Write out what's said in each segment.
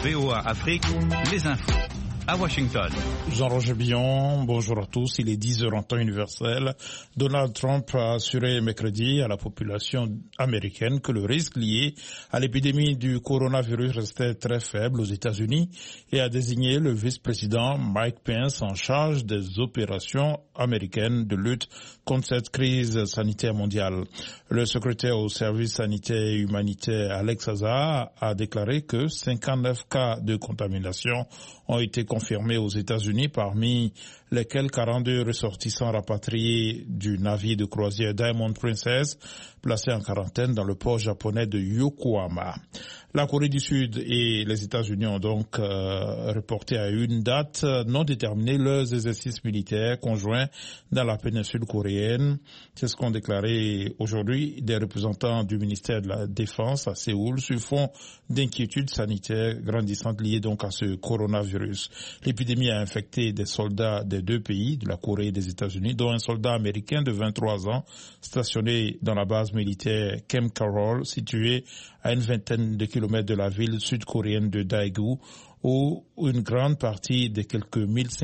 VOA Afrique, les infos. À Washington. Jean-Roger Billon, bonjour à tous. Il est 10h en temps universel. Donald Trump a assuré mercredi à la population américaine que le risque lié à l'épidémie du coronavirus restait très faible aux États-Unis et a désigné le vice-président Mike Pence en charge des opérations américaines de lutte contre cette crise sanitaire mondiale. Le secrétaire au service sanitaire et humanitaire Alex Azar a déclaré que 59 cas de contamination ont été confirmés aux États-Unis, parmi lesquels 42 ressortissants rapatriés du navire de croisière Diamond Princess, placé en quarantaine dans le port japonais de Yokohama. La Corée du Sud et les États-Unis ont donc reporté à une date non déterminée leurs exercices militaires conjoints dans la péninsule coréenne. C'est ce qu'ont déclaré aujourd'hui des représentants du ministère de la Défense à Séoul sur fond d'inquiétudes sanitaires grandissantes liées donc à ce coronavirus. L'épidémie a infecté des soldats des deux pays, de la Corée et des États-Unis, dont un soldat américain de 23 ans stationné dans la base militaire Camp Carroll, située à une vingtaine de kilomètres de la ville sud-coréenne de Daegu, où une grande partie des quelques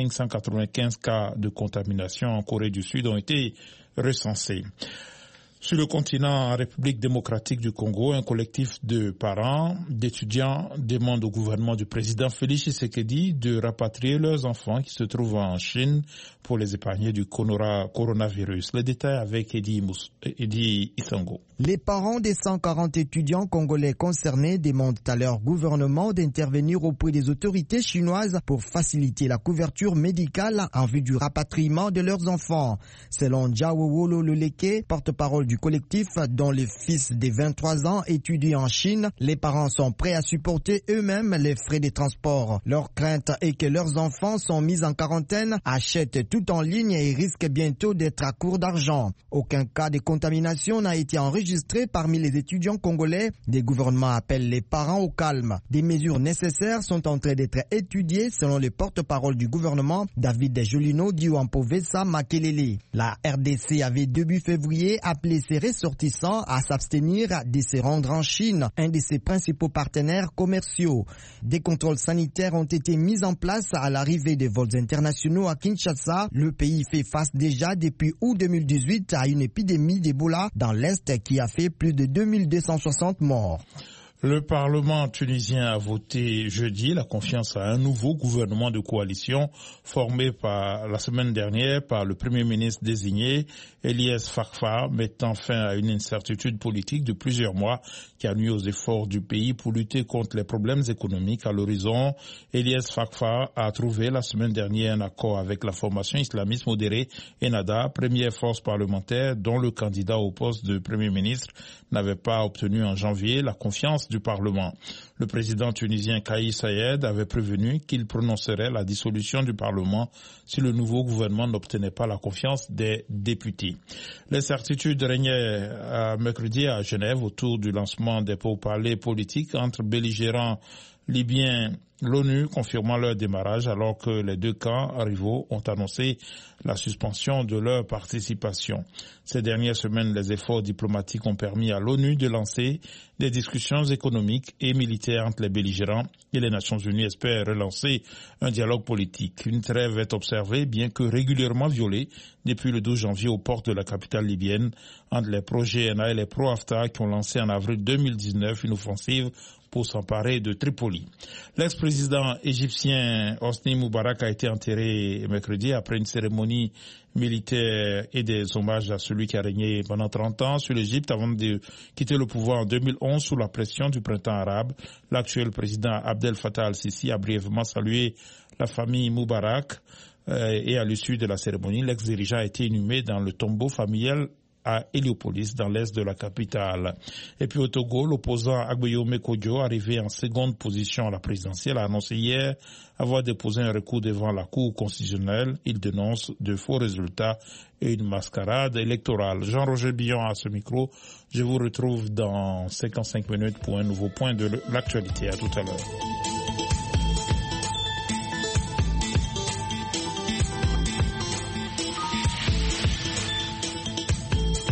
1595 cas de contamination en Corée du Sud ont été recensés. Sur le continent, en République démocratique du Congo, un collectif de parents, d'étudiants demande au gouvernement du président Félix Tshisekedi de rapatrier leurs enfants qui se trouvent en Chine pour les épargner du coronavirus. Les détails avec Eddie Isango. Les parents des 140 étudiants congolais concernés demandent à leur gouvernement d'intervenir auprès des autorités chinoises pour faciliter la couverture médicale en vue du rapatriement de leurs enfants. Selon Jiawowolo Loleke, porte-parole du collectif dont le fils de 23 ans étudie en Chine, les parents sont prêts à supporter eux-mêmes les frais de transport. Leur crainte est que leurs enfants sont mis en quarantaine, achètent tout en ligne et risquent bientôt d'être à court d'argent. Aucun cas de contamination n'a été enregistré parmi les étudiants congolais. Des gouvernements appellent les parents au calme. Des mesures nécessaires sont en train d'être étudiées selon le porte-parole du gouvernement, David Jolino Diouampovesa Makelele. La RDC avait début février appelé ses ressortissants à s'abstenir de se rendre en Chine, un de ses principaux partenaires commerciaux. Des contrôles sanitaires ont été mis en place à l'arrivée des vols internationaux à Kinshasa. Le pays fait face déjà depuis août 2018 à une épidémie d'Ebola dans l'Est qui a fait plus de 2260 morts. Le Parlement tunisien a voté jeudi la confiance à un nouveau gouvernement de coalition formé la semaine dernière par le Premier ministre désigné, Eliès Fakhfa, mettant fin à une incertitude politique de plusieurs mois qui a nuit aux efforts du pays pour lutter contre les problèmes économiques à l'horizon. Eliès Fakhfa a trouvé la semaine dernière un accord avec la formation islamiste modérée Ennahda, première force parlementaire dont le candidat au poste de Premier ministre n'avait pas obtenu en janvier la confiance du Parlement. Le président tunisien Kais Saied avait prévenu qu'il prononcerait la dissolution du Parlement si le nouveau gouvernement n'obtenait pas la confiance des députés. L'incertitude régnait mercredi à Genève autour du lancement des pourparlers politiques entre belligérants libyens, l'ONU confirmant leur démarrage alors que les deux camps rivaux ont annoncé la suspension de leur participation. Ces dernières semaines, les efforts diplomatiques ont permis à l'ONU de lancer des discussions économiques et militaires entre les belligérants et les Nations Unies espèrent relancer un dialogue politique. Une trêve est observée, bien que régulièrement violée, depuis le 12 janvier aux portes de la capitale libyenne entre les pro-GNA et les pro-Haftar qui ont lancé en avril 2019 une offensive pour s'emparer de Tripoli. L'ex-président égyptien Hosni Moubarak a été enterré mercredi après une cérémonie militaire et des hommages à celui qui a régné pendant 30 ans sur l'Égypte avant de quitter le pouvoir en 2011 sous la pression du printemps arabe. L'actuel président Abdel Fattah al-Sisi a brièvement salué la famille Moubarak et à l'issue de la cérémonie, l'ex-dirigeant a été inhumé dans le tombeau familial à Héliopolis, dans l'est de la capitale. Et puis au Togo, l'opposant Agboyome Kodjo, arrivé en seconde position à la présidentielle, a annoncé hier avoir déposé un recours devant la Cour constitutionnelle. Il dénonce de faux résultats et une mascarade électorale. Jean-Roger Billon à ce micro. Je vous retrouve dans 55 minutes pour un nouveau point de l'actualité. À tout à l'heure.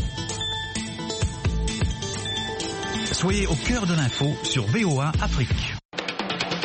Soyez au cœur de l'info sur VOA Afrique.